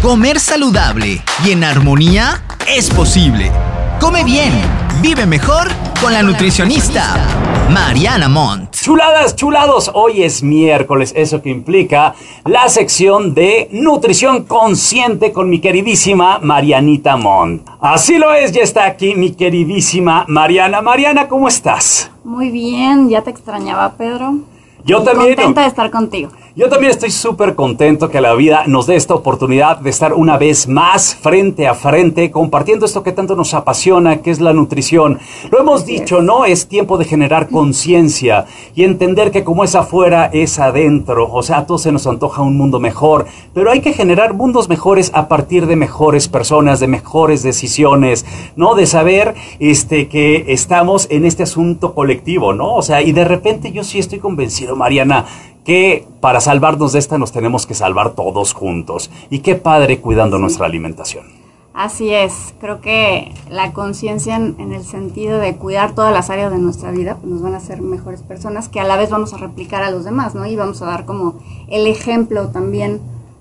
Comer saludable y en armonía es posible. Come bien, vive mejor con la nutricionista Mariana Montt. Chuladas, chulados, hoy es miércoles, eso que implica la sección de nutrición consciente con mi queridísima Marianita Montt. Así lo es, ya está aquí mi queridísima Mariana. Mariana, ¿cómo estás? Muy bien, ya te extrañaba, Pedro. Yo también. Contenta de estar contigo. Yo también estoy súper contento que la vida nos dé esta oportunidad de estar una vez más frente a frente compartiendo esto que tanto nos apasiona, que es la nutrición. Lo hemos dicho, ¿no? Es tiempo de generar conciencia y entender que como es afuera, es adentro. O sea, a todos se nos antoja un mundo mejor, pero hay que generar mundos mejores a partir de mejores personas, de mejores decisiones, ¿no? De saber que estamos en este asunto colectivo, ¿no? O sea, y de repente yo sí estoy convencido, Mariana, que para salvarnos de esta nos tenemos que salvar todos juntos. Y qué padre cuidando nuestra alimentación. Así es, creo que la conciencia en el sentido de cuidar todas las áreas de nuestra vida, pues nos van a hacer mejores personas que a la vez vamos a replicar a los demás, ¿no? Y vamos a dar como el ejemplo también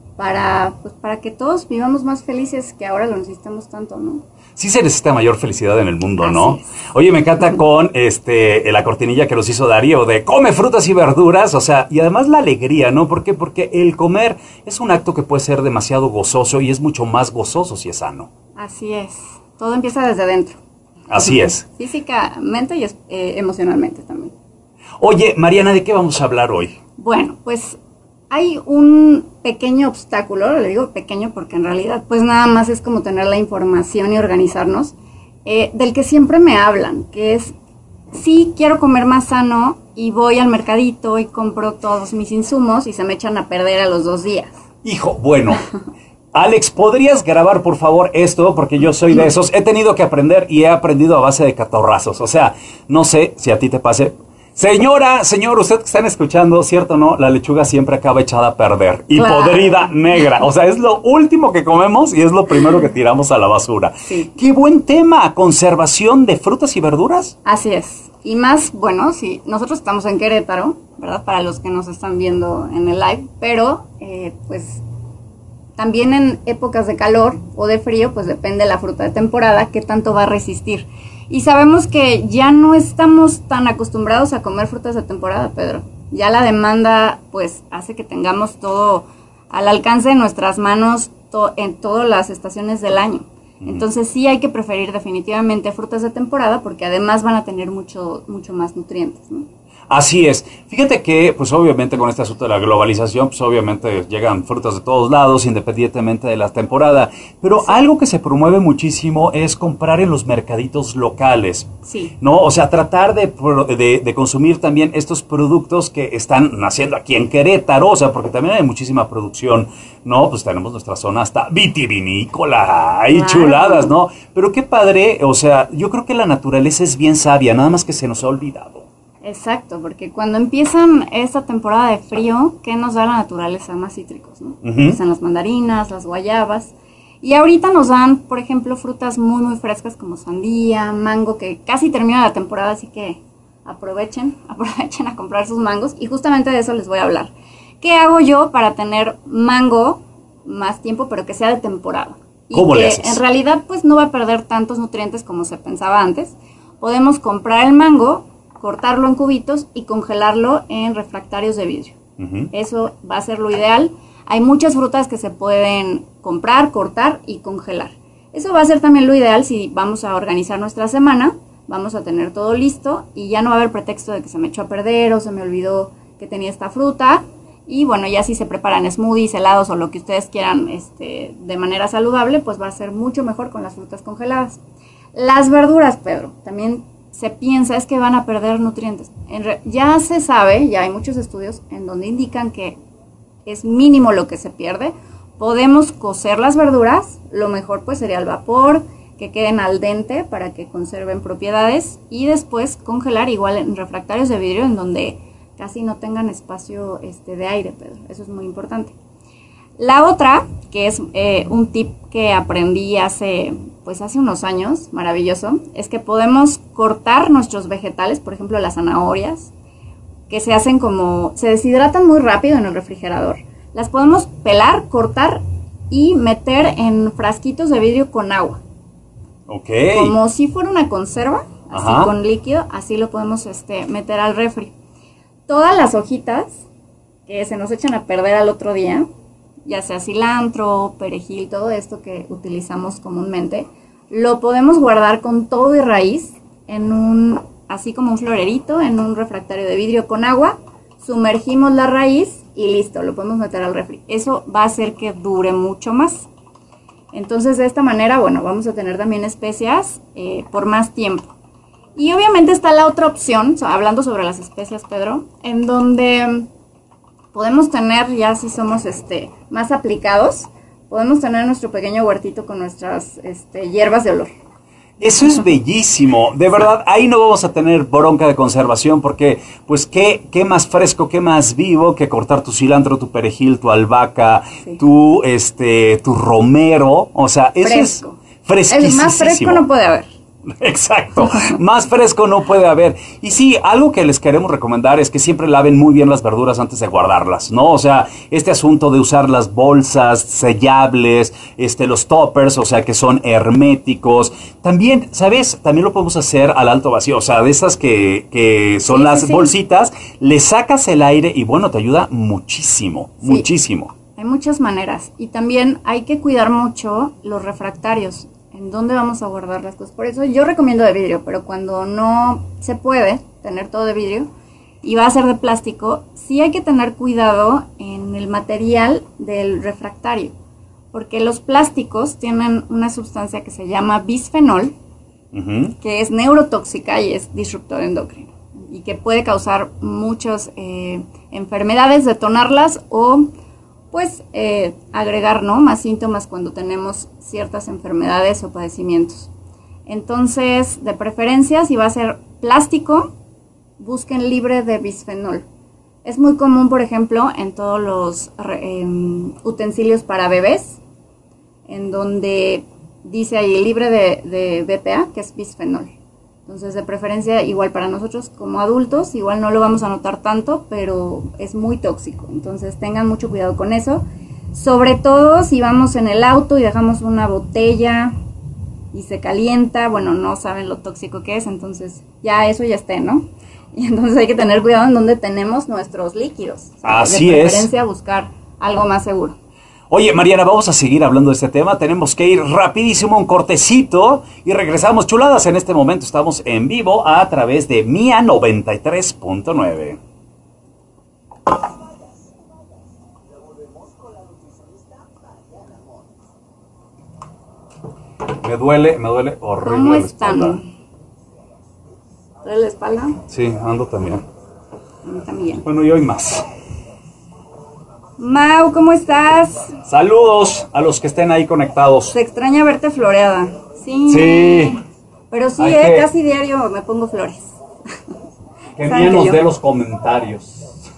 para que todos vivamos más felices, que ahora lo necesitamos tanto, ¿no? Sí se necesita mayor felicidad en el mundo, ¿no? Así es. Oye, me encanta con la cortinilla que nos hizo Darío de come frutas y verduras, o sea, y además la alegría, ¿no? ¿Por qué? Porque el comer es un acto que puede ser demasiado gozoso y es mucho más gozoso si es sano. Así es, todo empieza desde dentro. Así es. Físicamente y emocionalmente también. Oye, Mariana, ¿de qué vamos a hablar hoy? Bueno, pues hay un pequeño obstáculo, le digo pequeño porque en realidad pues nada más es como tener la información y organizarnos, del que siempre me hablan, que es, sí quiero comer más sano y voy al mercadito y compro todos mis insumos y se me echan a perder a los 2 días. Hijo, bueno, Alex, ¿podrías grabar por favor esto? Porque yo soy de esos, he tenido que aprender y he aprendido a base de catorrazos, o sea, no sé si a ti te pase. Señora, señor, usted que están escuchando, ¿cierto o no? La lechuga siempre acaba echada a perder y claro, podrida negra. O sea, es lo último que comemos y es lo primero que tiramos a la basura. Sí. ¡Qué buen tema! ¿Conservación de frutas y verduras? Así es. Y más, bueno, sí, nosotros estamos en Querétaro, ¿verdad? Para los que nos están viendo en el live, pero pues también en épocas de calor o de frío, pues depende de la fruta de temporada, qué tanto va a resistir. Y sabemos que ya no estamos tan acostumbrados a comer frutas de temporada, Pedro. Ya la demanda, pues, hace que tengamos todo al alcance de nuestras manos en todas las estaciones del año. Entonces sí hay que preferir definitivamente frutas de temporada porque además van a tener mucho más nutrientes, ¿no? Así es. Fíjate que, pues obviamente con este asunto de la globalización, pues obviamente llegan frutas de todos lados, independientemente de la temporada. Pero sí, algo que se promueve muchísimo es comprar en los mercaditos locales. Sí. ¿No? O sea, tratar de consumir también estos productos que están naciendo aquí en Querétaro, o sea, porque también hay muchísima producción, ¿no? Pues tenemos nuestra zona hasta vitivinícola, hay claro, chuladas, ¿no? Pero qué padre, o sea, yo creo que la naturaleza es bien sabia, nada más que se nos ha olvidado. Exacto, porque cuando empiezan esta temporada de frío, ¿qué nos da la naturaleza? Más cítricos, ¿no? Empiezan las mandarinas, las guayabas, y ahorita nos dan, por ejemplo, frutas muy frescas como sandía, mango, que casi termina la temporada, así que aprovechen a comprar sus mangos, y justamente de eso les voy a hablar. ¿Qué hago yo para tener mango más tiempo, pero que sea de temporada? Y ¿cómo que le haces? En realidad, pues no va a perder tantos nutrientes como se pensaba antes. Podemos comprar el mango, cortarlo en cubitos y congelarlo en refractarios de vidrio. Eso va a ser lo ideal. Hay muchas frutas que se pueden comprar, cortar y congelar. Eso va a ser también lo ideal si vamos a organizar nuestra semana, vamos a tener todo listo y ya no va a haber pretexto de que se me echó a perder o se me olvidó que tenía esta fruta. Y bueno, ya si se preparan smoothies, helados o lo que ustedes quieran de manera saludable, pues va a ser mucho mejor con las frutas congeladas. Las verduras, Pedro, también se piensa es que van a perder nutrientes. Ya se sabe, ya hay muchos estudios en donde indican que es mínimo lo que se pierde. Podemos cocer las verduras, lo mejor pues sería al vapor, que queden al dente para que conserven propiedades y después congelar igual en refractarios de vidrio en donde casi no tengan espacio de aire, Pedro. Eso es muy importante. La otra, que es un tip que aprendí hace unos años, maravilloso, es que podemos cortar nuestros vegetales, por ejemplo las zanahorias, que se deshidratan muy rápido en el refrigerador. Las podemos pelar, cortar y meter en frasquitos de vidrio con agua. Ok. Como si fuera una conserva, así Ajá. con líquido, así lo podemos meter al refri. Todas las hojitas que se nos echan a perder al otro día, ya sea cilantro, perejil, todo esto que utilizamos comúnmente, lo podemos guardar con todo y raíz así como un florerito, en un refractario de vidrio con agua, sumergimos la raíz y listo, lo podemos meter al refri. Eso va a hacer que dure mucho más. Entonces de esta manera, bueno, vamos a tener también especias por más tiempo. Y obviamente está la otra opción, hablando sobre las especias, Pedro, en donde podemos tener, ya si somos más aplicados, podemos tener nuestro pequeño huertito con nuestras hierbas de olor. Eso es bellísimo, de verdad, ahí no vamos a tener bronca de conservación porque, pues, qué más fresco, qué más vivo que cortar tu cilantro, tu perejil, tu albahaca, Sí. tu romero, o sea, eso Fresco. es fresquísimo. El más fresco no puede haber. Exacto, más fresco no puede haber. Y sí, algo que les queremos recomendar es que siempre laven muy bien las verduras antes de guardarlas, ¿no? O sea, este asunto de usar las bolsas sellables, los toppers, o sea, que son herméticos. También, ¿sabes? También lo podemos hacer al alto vacío, o sea, de esas que son Sí, las sí, sí. bolsitas, le sacas el aire y bueno, te ayuda muchísimo, Sí. muchísimo. Hay muchas maneras y también hay que cuidar mucho los refractarios, en dónde vamos a guardar las cosas. Por eso yo recomiendo de vidrio, pero cuando no se puede tener todo de vidrio y va a ser de plástico, sí hay que tener cuidado en el material del refractario, porque los plásticos tienen una sustancia que se llama bisfenol, Ujú. que es neurotóxica y es disruptor endocrino y que puede causar muchas enfermedades, detonarlas o pues agregar, ¿no?, más síntomas cuando tenemos ciertas enfermedades o padecimientos. Entonces, de preferencia, si va a ser plástico, busquen libre de bisfenol. Es muy común, por ejemplo, en todos los utensilios para bebés, en donde dice ahí libre de BPA, que es bisfenol. Entonces, de preferencia, igual para nosotros como adultos, igual no lo vamos a notar tanto, pero es muy tóxico. Entonces, tengan mucho cuidado con eso. Sobre todo si vamos en el auto y dejamos una botella y se calienta, bueno, no saben lo tóxico que es, entonces ya eso ya esté, ¿no? Y entonces hay que tener cuidado en donde tenemos nuestros líquidos. Así de es. preferencia buscar algo más seguro. Oye, Mariana, vamos a seguir hablando de este tema. Tenemos que ir rapidísimo, un cortecito y regresamos. Chuladas, en este momento estamos en vivo a través de Mía 93.9. Me duele horrible. ¿Cómo la espalda. están? ¿Duele la espalda? Sí, ando también. A mí también. Bueno, y hoy más. Mau, ¿cómo estás? Saludos a los que estén ahí conectados. Se extraña verte floreada. Sí. Sí. Pero sí, Hay que- casi diario me pongo flores. Que ¿Saben Mía que nos yo? dé los comentarios.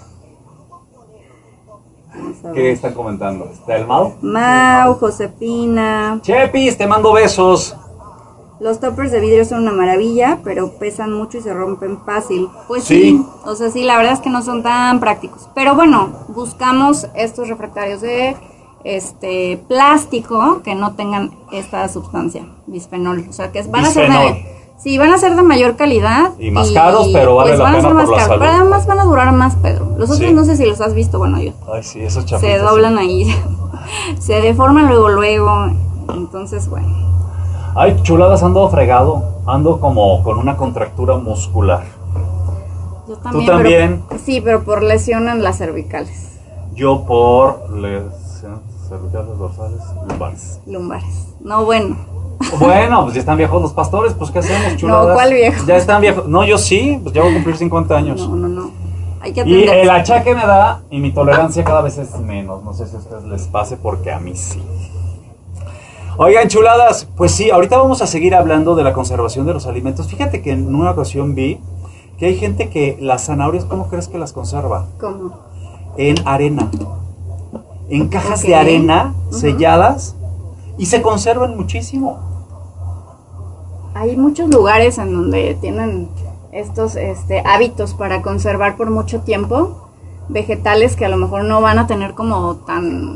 Vamos a ver. ¿Qué están comentando? ¿Está el Mau? Mau, Josefina. Chepis, te mando besos. Los toppers de vidrio son una maravilla, pero pesan mucho y se rompen fácil. Pues Sí. sí, o sea, sí, la verdad es que no son tan prácticos. Pero bueno, buscamos estos refractarios de plástico que no tengan esta sustancia, bisfenol. O sea, que van a ser Bisfenol. sí, van a ser de mayor calidad. Y más caros, pero vale la van a pena ser más por la caros. salud. Pero además van a durar más, Pedro. Los otros Sí. no sé si los has visto, bueno, yo. Ay, sí, esos Se chapitas. doblan ahí, se deforman luego. Entonces, bueno. Ay, chuladas, ando fregado. Ando como con una contractura muscular. Yo también. también? Pero, sí, pero por lesión en las cervicales, Yo por lesiones cervicales, dorsales, lumbares. lumbares. No, bueno. Bueno, pues ya están viejos los pastores, pues ¿qué hacemos, chuladas? No, ¿cuál viejo? Ya están viejos. No, yo sí, pues ya voy a cumplir 50 años. No. Hay que Y atender. el achaque me da y mi tolerancia cada vez es menos. No sé si a ustedes les pase porque a mí sí. Oigan, chuladas, pues sí, ahorita vamos a seguir hablando de la conservación de los alimentos. Fíjate que en una ocasión vi que hay gente que las zanahorias, ¿cómo crees que las conserva? ¿Cómo? En arena. En cajas Ok. de arena Ujú. selladas y se conservan muchísimo. Hay muchos lugares en donde tienen estos hábitos para conservar por mucho tiempo vegetales que a lo mejor no van a tener como tan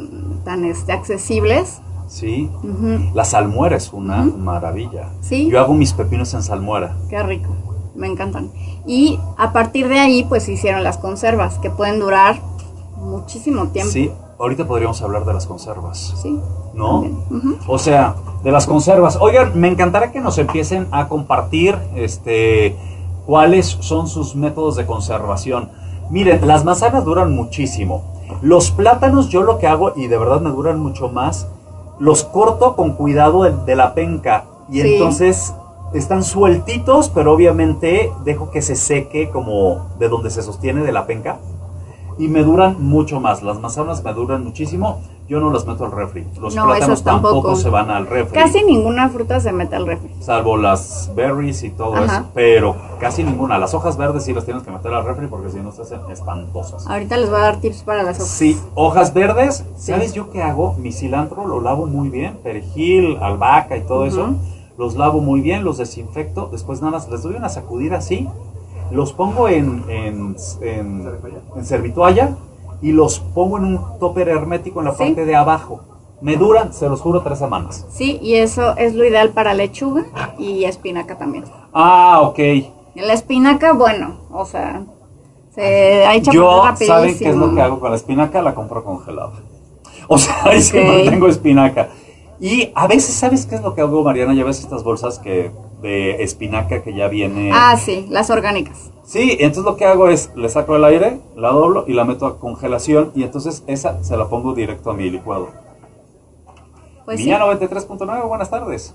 tan accesibles. Sí, la salmuera es una maravilla. Sí. Yo hago mis pepinos en salmuera. Qué rico, me encantan. Y a partir de ahí, pues hicieron las conservas, que pueden durar muchísimo tiempo. Sí, ahorita podríamos hablar de las conservas. Sí. ¿No? O sea, de las conservas. Oigan, me encantará que nos empiecen a compartir cuáles son sus métodos de conservación. Miren, las manzanas duran muchísimo. Los plátanos yo lo que hago, y de verdad me duran mucho más, los corto con cuidado de la penca. Y Sí. entonces están sueltitos, pero obviamente dejo que se seque como de donde se sostiene de la penca. Y me duran mucho más. Las manzanas me duran muchísimo. Yo no las meto al refri. Los No, plátanos esas tampoco. tampoco se van al refri. Casi ninguna fruta se mete al refri. Salvo las berries y todo Ajá. eso. Pero casi ninguna. Las hojas verdes sí las tienes que meter al refri porque si no se hacen espantosas. Ahorita les voy a dar tips para las hojas. Sí, hojas verdes. Sí. ¿Sabes yo qué hago? Mi cilantro lo lavo muy bien. Perejil, albahaca y todo eso. Los lavo muy bien, los desinfecto. Después nada más les doy una sacudida así. Los pongo en servitoalla. Y los pongo en un topper hermético en la Sí. parte de abajo. Me duran, se los juro, 3 semanas. Sí, y eso es lo ideal para lechuga y espinaca también. Ah, ok. La espinaca, bueno, o sea, se echa Yo, rapidísimo. ¿saben qué es lo que hago con la espinaca? La compro congelada. O sea, ahí sí Ok. no tengo espinaca. Y a veces, ¿sabes qué es lo que hago, Mariana? Ya ves estas bolsas de espinaca que ya viene... Ah, sí, las orgánicas. Sí, entonces lo que hago es, le saco el aire, la doblo y la meto a congelación. Y entonces esa se la pongo directo a mi licuado. Pues Mía sí. 93.9, buenas tardes.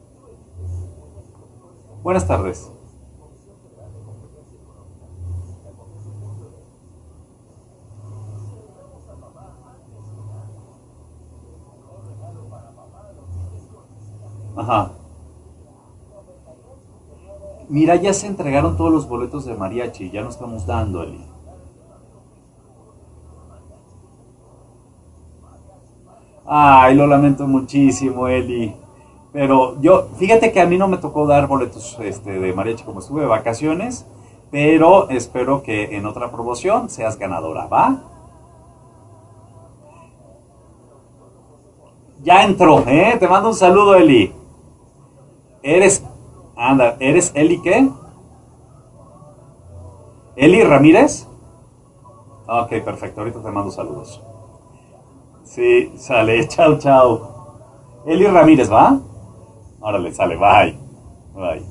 Buenas tardes. Ajá. Mira, ya se entregaron todos los boletos de mariachi, ya no estamos dando, Eli. Ay, lo lamento muchísimo, Eli. Pero yo, fíjate que a mí no me tocó dar boletos de mariachi como estuve de vacaciones, pero espero que en otra promoción seas ganadora, ¿va? Ya entró, ¿eh? Te mando un saludo, Eli. ¿Eres Eli qué? ¿Eli Ramírez? Ok, perfecto, ahorita te mando saludos. Sí, sale, chao, chao. Eli Ramírez, ¿va? Órale, sale, bye. Bye.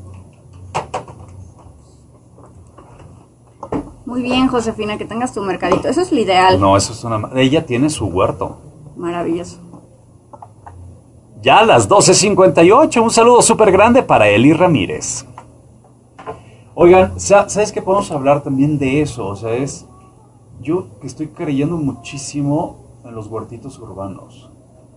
Muy bien, Josefina, que tengas tu mercadito. Eso es lo ideal. No, eso es una... Ella tiene su huerto. Maravilloso. Ya a las 12:58, un saludo súper grande para Eli Ramírez. Oigan, ¿sabes qué? Podemos hablar también de eso. O sea, yo que estoy creyendo muchísimo en los huertitos urbanos.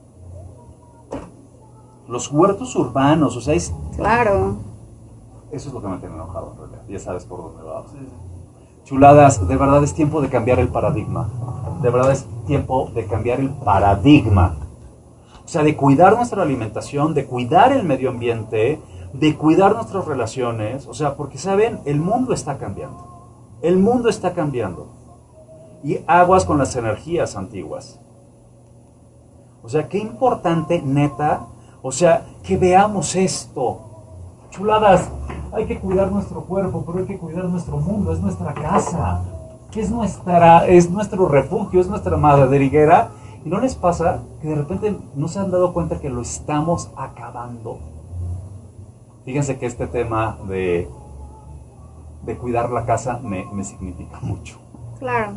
Los huertos urbanos, o sea, Claro. eso es lo que me tiene enojado en realidad. Ya sabes por dónde va. Chuladas, de verdad es tiempo de cambiar el paradigma. De verdad es tiempo de cambiar el paradigma. O sea, de cuidar nuestra alimentación, de cuidar el medio ambiente, de cuidar nuestras relaciones. O sea, porque saben, el mundo está cambiando. El mundo está cambiando. Y aguas con las energías antiguas. O sea, qué importante, neta. O sea, que veamos esto. Chuladas, hay que cuidar nuestro cuerpo, pero hay que cuidar nuestro mundo. Es nuestra casa. Es nuestro refugio, es nuestra madriguera. ¿Y no les pasa que de repente no se han dado cuenta que lo estamos acabando? Fíjense que este tema de cuidar la casa me significa mucho. Claro.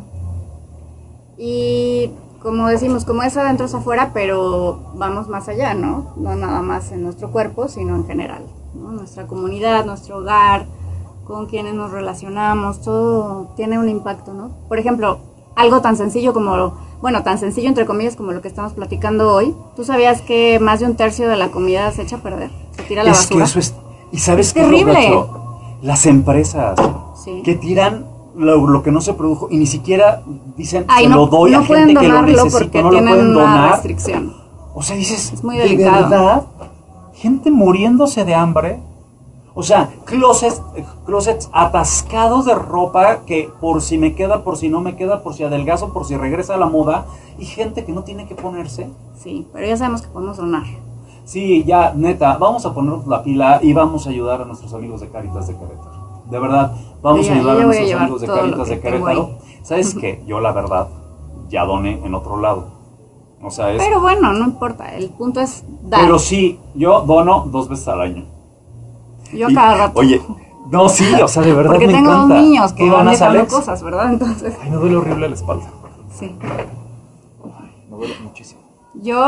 Y como decimos, como es adentro es afuera, pero vamos más allá, ¿no? No nada más en nuestro cuerpo, sino en general, ¿no? Nuestra comunidad, nuestro hogar, con quienes nos relacionamos, todo tiene un impacto, ¿no? Por ejemplo, algo tan sencillo tan sencillo entre comillas como lo que estamos platicando hoy. ¿Tú sabías que más de un tercio de la comida se echa a perder? Se tira a la basura. Que eso es... ¿Y sabes Es qué es lo terrible. gacho? Las empresas Sí. que tiran lo que no se produjo y ni siquiera dicen, Ay, se no, lo doy no a pueden gente que lo donarlo necesita, porque no lo tienen pueden una donar. restricción. O sea, dices, Es muy ¿de delicado. verdad? Gente muriéndose de hambre. O sea, closets atascados de ropa que por si me queda, por si no me queda, por si adelgazo, por si regresa a la moda, y gente que no tiene que ponerse. Sí, pero ya sabemos que podemos donar. Sí, ya, neta, vamos a ponernos la pila y vamos a ayudar a nuestros amigos de Cáritas de Querétaro. De verdad, vamos a ayudar a nuestros amigos de Cáritas de Querétaro. ¿Sabes qué? Yo la verdad ya doné en otro lado. O sea, pero bueno, no importa, el punto es dar. Pero sí, yo dono 2 veces al año. Yo cada rato. Oye, no, sí, o sea, de verdad porque me tengo encanta. niños que van Alex? cosas, ¿verdad? Entonces. Ay, me duele horrible la espalda. Sí. Ay, me duele muchísimo. Yo,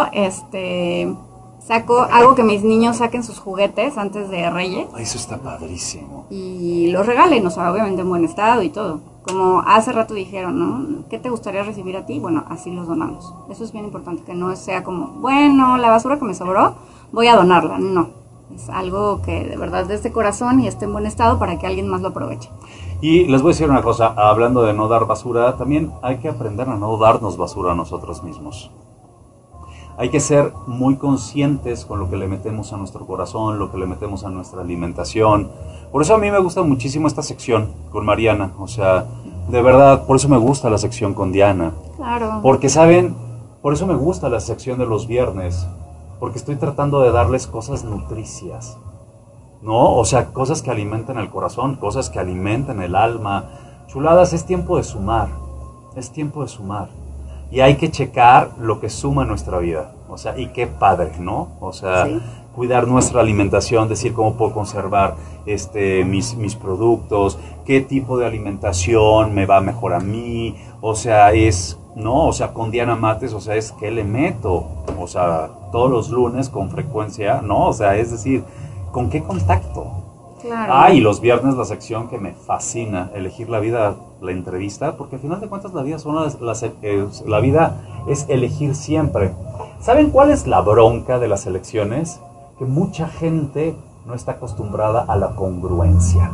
hago que mis niños saquen sus juguetes antes de Reyes. Ay, eso está padrísimo. Y los regalen, o sea, obviamente en buen estado y todo. Como hace rato dijeron, ¿no? ¿Qué te gustaría recibir a ti? Bueno, así los donamos. Eso es bien importante, que no sea como, bueno, la basura que me sobró, voy a donarla. No, es algo que de verdad es de corazón y esté en buen estado para que alguien más lo aproveche. Y les voy a decir una cosa, hablando de no dar basura, también hay que aprender a no darnos basura a nosotros mismos. Hay que ser muy conscientes con lo que le metemos a nuestro corazón, lo que le metemos a nuestra alimentación. Por eso a mí me gusta muchísimo esta sección con Mariana. O sea, de verdad, por eso me gusta la sección con Diana. Claro. Porque, ¿saben? Por eso me gusta la sección de los viernes. Porque estoy tratando de darles cosas nutricias, ¿no? O sea, cosas que alimenten el corazón, cosas que alimenten el alma. Chuladas, es tiempo de sumar. Es tiempo de sumar. Y hay que checar lo que suma en nuestra vida. O sea, y qué padre, ¿no? O sea, sí. Cuidar nuestra alimentación, decir cómo puedo conservar mis productos, qué tipo de alimentación me va mejor a mí. O sea, ¿no? O sea, con Diana Mates, o sea, es qué le meto. O sea, todos los lunes con frecuencia, ¿no? O sea, es decir, ¿con qué contacto? Claro. Y los viernes la sección que me fascina, elegir la vida, la entrevista, porque al final de cuentas la vida la vida es elegir siempre. ¿Saben cuál es la bronca de las elecciones? Que mucha gente no está acostumbrada a la congruencia.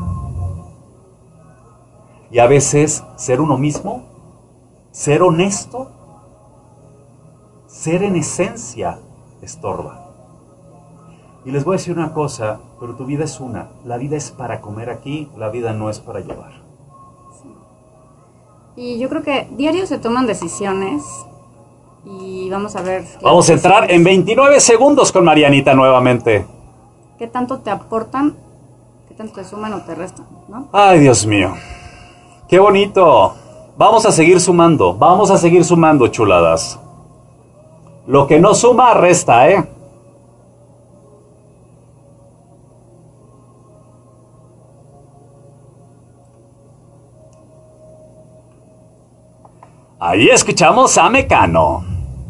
Y a veces ser uno mismo, ser honesto, ser en esencia estorba. Y les voy a decir una cosa, pero tu vida es una. La vida es para comer aquí, la vida no es para llevar. Sí. Y yo creo que diario se toman decisiones y vamos a ver. Vamos a entrar en 29 segundos con Marianita nuevamente. ¿Qué tanto te aportan? ¿Qué tanto te suman o te restan? ¿No? Ay, Dios mío. ¡Qué bonito! Vamos a seguir sumando, chuladas. Lo que no suma, resta, ¿eh? Ahí escuchamos a Mecano.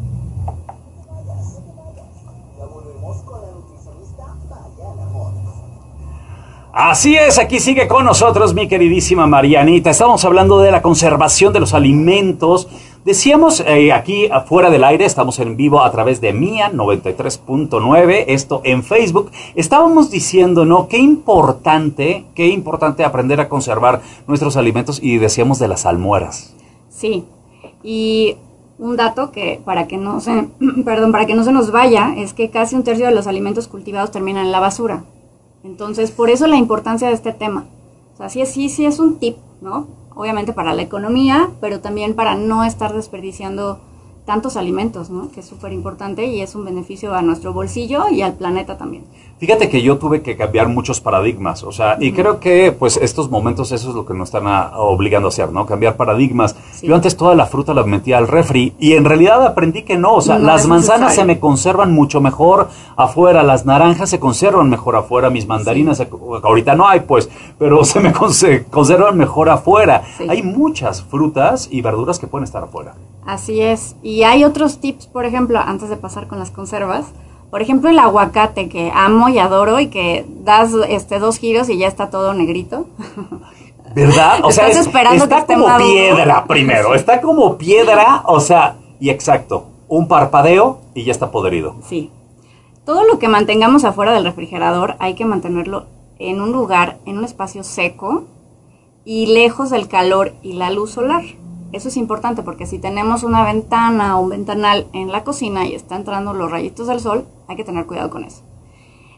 Así es, aquí sigue con nosotros mi queridísima Marianita. Estamos hablando de la conservación de los alimentos. Decíamos aquí afuera del aire, estamos en vivo a través de Mía 93.9, esto en Facebook. Estábamos diciendo, ¿no? Qué importante aprender a conservar nuestros alimentos, y decíamos de las almueras. Sí. Y un dato que para que no se nos vaya es que casi 1/3 de los alimentos cultivados terminan en la basura. Entonces, por eso la importancia de este tema. O sea, sí es un tip, ¿no? Obviamente para la economía, pero también para no estar desperdiciando tantos alimentos, ¿no? Que es súper importante y es un beneficio a nuestro bolsillo y al planeta también. Fíjate que yo tuve que cambiar muchos paradigmas, o sea, y creo que pues estos momentos eso es lo que nos están obligando a hacer, ¿no? Cambiar paradigmas. Sí. Yo antes toda la fruta la metía al refri y en realidad aprendí que no, o sea, no, las manzanas se me conservan mucho mejor afuera, las naranjas se conservan mejor afuera, mis mandarinas, sí. Ahorita no hay pues, pero se me conservan mejor afuera. Sí. Hay muchas frutas y verduras que pueden estar afuera. Así es, y hay otros tips, por ejemplo, antes de pasar con las conservas. Por ejemplo, el aguacate, que amo y adoro, y que das 2 giros y ya está todo negrito. ¿Verdad? O sea, está como maduro. Piedra primero, sí. Está como piedra, o sea, y exacto, un parpadeo y ya está podrido. Sí. Todo lo que mantengamos afuera del refrigerador hay que mantenerlo en un lugar, en un espacio seco y lejos del calor y la luz solar. Eso es importante porque si tenemos una ventana o un ventanal en la cocina y está entrando los rayitos del sol, hay que tener cuidado con eso.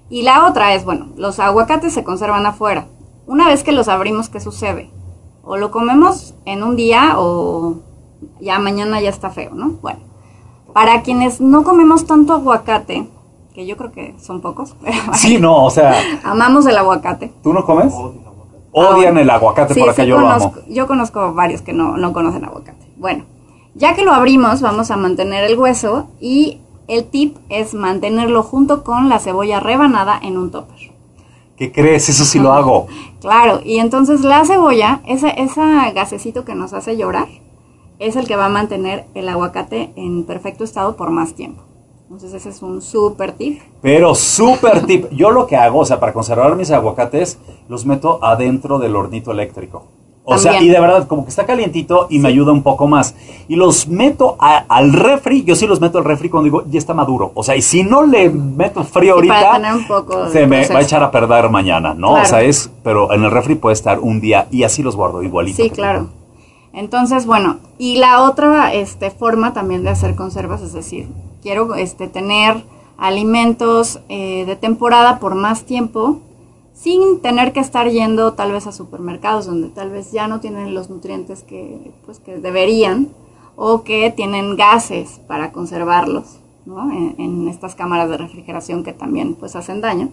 Y la otra es, bueno, los aguacates se conservan afuera. Una vez que los abrimos, ¿qué sucede? O lo comemos en un día o ya mañana ya está feo, ¿no? Bueno, para quienes no comemos tanto aguacate, que yo creo que son pocos, pero Sí, no, o sea, amamos el aguacate. ¿tú no comes? Odian bueno. el aguacate, Sí, por acá sí yo lo amo. yo conozco varios que no conocen aguacate. Bueno, ya que lo abrimos, vamos a mantener el hueso y el tip es mantenerlo junto con la cebolla rebanada en un topper. ¿Qué crees? Eso sí lo hago. Claro, y entonces la cebolla, ese gasecito que nos hace llorar, es el que va a mantener el aguacate en perfecto estado por más tiempo. Entonces ese es un súper tip. Pero súper tip. Yo lo que hago, o sea, para conservar mis aguacates, los meto adentro del hornito eléctrico. O sea, También. y de verdad, como que está calientito y me ayuda un poco más. Y los meto al refri, yo sí los meto al refri cuando digo, ya está maduro. O sea, y si no le meto frío Sí, ahorita, para tener un poco de se me proceso. va a echar a perder mañana, ¿no? Claro. O sea, pero en el refri puede estar un día y así los guardo igualito. Sí, claro. Entonces, bueno, y la otra forma también de hacer conservas, es decir, quiero tener alimentos de temporada por más tiempo, sin tener que estar yendo tal vez a supermercados donde tal vez ya no tienen los nutrientes que deberían, o que tienen gases para conservarlos, ¿no? En estas cámaras de refrigeración que también pues hacen daño.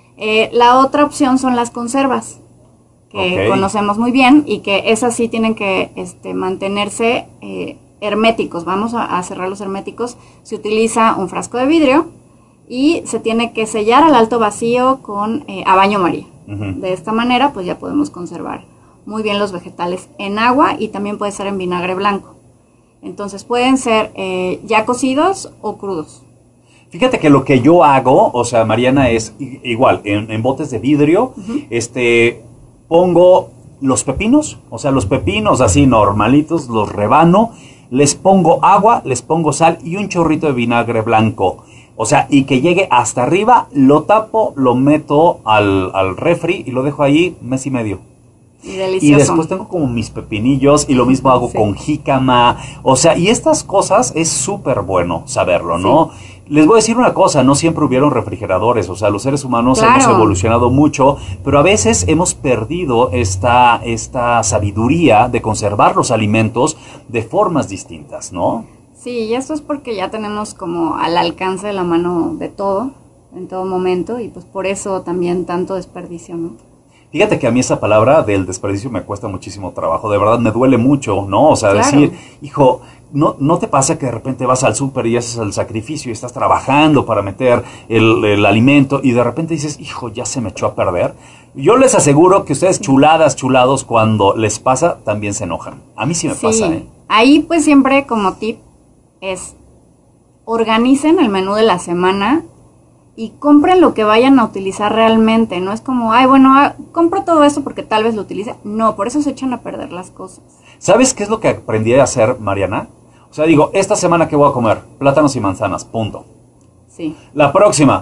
La otra opción son las conservas, que conocemos muy bien y que esas sí tienen que mantenerse herméticos. Vamos a cerrarlos herméticos. Se utiliza un frasco de vidrio y se tiene que sellar al alto vacío a baño María. De esta manera pues ya podemos conservar muy bien los vegetales en agua y también puede ser en vinagre blanco. Entonces pueden ser ya cocidos o crudos. Fíjate que lo que yo hago, o sea, Mariana, es igual, en botes de vidrio, pongo los pepinos, o sea, los pepinos así normalitos, los rebano, les pongo agua, les pongo sal y un chorrito de vinagre blanco. O sea, y que llegue hasta arriba, lo tapo, lo meto al refri y lo dejo ahí un mes y medio. Y delicioso. Y después tengo como mis pepinillos y lo mismo hago con jícama. O sea, y estas cosas es súper bueno saberlo, ¿no? Sí. Les voy a decir una cosa, no siempre hubieron refrigeradores, o sea, los seres humanos hemos evolucionado mucho, pero a veces hemos perdido esta sabiduría de conservar los alimentos de formas distintas, ¿no? Sí, y esto es porque ya tenemos como al alcance de la mano de todo, en todo momento, y pues por eso también tanto desperdicio, ¿no? Fíjate que a mí esa palabra del desperdicio me cuesta muchísimo trabajo, de verdad me duele mucho, ¿no? O sea, decir, hijo, ¿no te pasa que de repente vas al súper y haces el sacrificio y estás trabajando para meter el alimento y de repente dices, hijo, ya se me echó a perder? Yo les aseguro que ustedes chulados, cuando les pasa, también se enojan. A mí sí me pasa, ¿eh? Ahí pues siempre como tip es organicen el menú de la semana y compren lo que vayan a utilizar realmente. No es como, compro todo esto porque tal vez lo utilice. No, por eso se echan a perder las cosas. ¿Sabes qué es lo que aprendí a hacer, Mariana? O sea, digo, esta semana, ¿qué voy a comer? Plátanos y manzanas, punto. Sí. La próxima,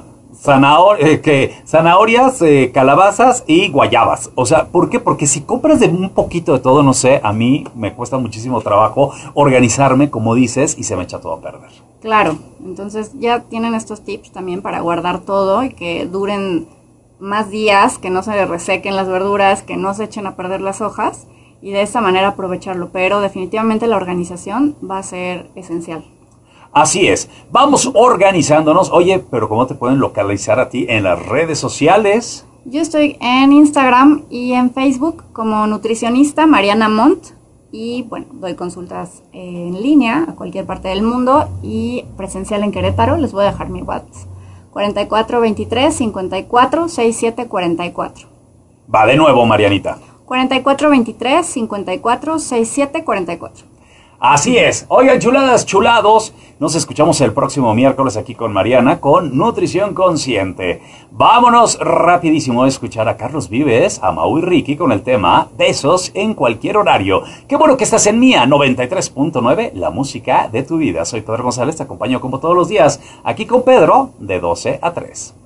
zanahorias, calabazas y guayabas. O sea, ¿por qué? Porque si compras de un poquito de todo, no sé, a mí me cuesta muchísimo trabajo organizarme, como dices, y se me echa todo a perder. Claro, entonces ya tienen estos tips también para guardar todo y que duren más días, que no se les resequen las verduras, que no se echen a perder las hojas y de esta manera aprovecharlo. Pero definitivamente la organización va a ser esencial. Así es, vamos organizándonos. Oye, pero ¿cómo te pueden localizar a ti en las redes sociales? Yo estoy en Instagram y en Facebook como nutricionista Mariana Montt. Y bueno, doy consultas en línea a cualquier parte del mundo y presencial en Querétaro. Les voy a dejar mi WhatsApp. 4423 54 67 44. Va de nuevo, Marianita. 4423 54 67 44. Así es. Oigan, chuladas, chulados, nos escuchamos el próximo miércoles aquí con Mariana con Nutrición Consciente. Vámonos rapidísimo a escuchar a Carlos Vives, a Mau y Ricky con el tema Besos en cualquier horario. Qué bueno que estás en Mía 93.9, la música de tu vida. Soy Pedro González, te acompaño como todos los días aquí con Pedro de 12 a 3.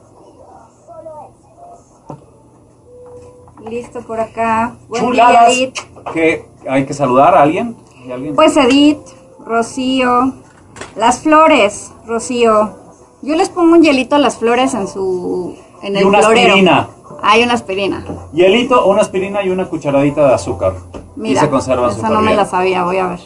Listo por acá. Buen Chuladas, día, Edith. que hay que saludar a alguien. Pues Edith, Rocío, las flores, Rocío. Yo les pongo un hielito a las flores en su en Y el una florero. aspirina. Hay una aspirina. Hielito, una aspirina y una cucharadita de azúcar. Mira, y se conserva esa súper no me bien. la sabía, voy a ver.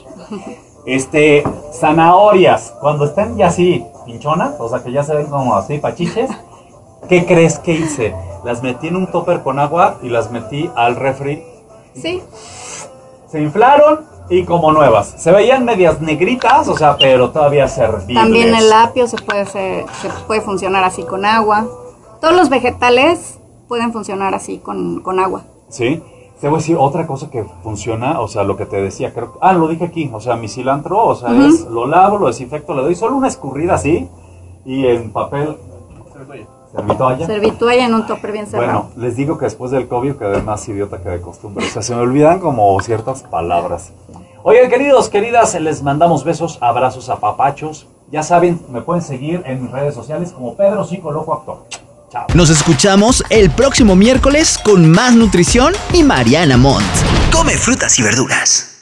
Zanahorias, cuando estén ya así pinchonas, o sea que ya se ven como así pachiches, ¿qué crees que hice? Las metí en un topper con agua y las metí al refri. Sí, Se inflaron y como nuevas. Se veían medias negritas, o sea, pero todavía servibles. también el apio se puede funcionar así con agua. Todos los vegetales pueden funcionar así con agua. Sí. Te voy a decir otra cosa que funciona, o sea, lo que te decía, creo. Lo dije aquí, o sea, mi cilantro, o sea, lo lavo, lo desinfecto, le doy solo una escurrida así y en papel. Servitoalla. Servitualla en un topper bien cerrado. Bueno, les digo que después del COVID quedé más idiota que de costumbre. O sea, se me olvidan como ciertas palabras. Oigan, queridos, queridas, les mandamos besos, abrazos, apapachos. Ya saben, me pueden seguir en mis redes sociales como Pedro Psicólogo Actor. Chao. Nos escuchamos el próximo miércoles con más nutrición y Mariana Montt. Come frutas y verduras.